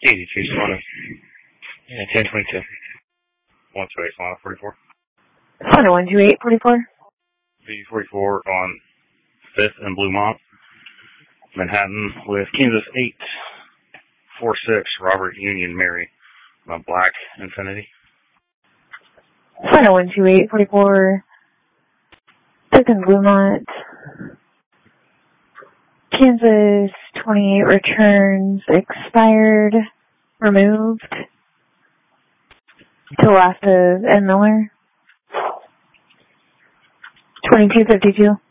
Katie, Chase Solano. Yeah, 1022. 128, Solano 44. Solano 12844. V44 on 5th and Bluemont, Manhattan, with Kansas 846, Robert Union Mary, Black Infinity. Solano 12844. 5th and Bluemont. Kansas 28 returns expired, removed. To last of Ed Miller. 2252.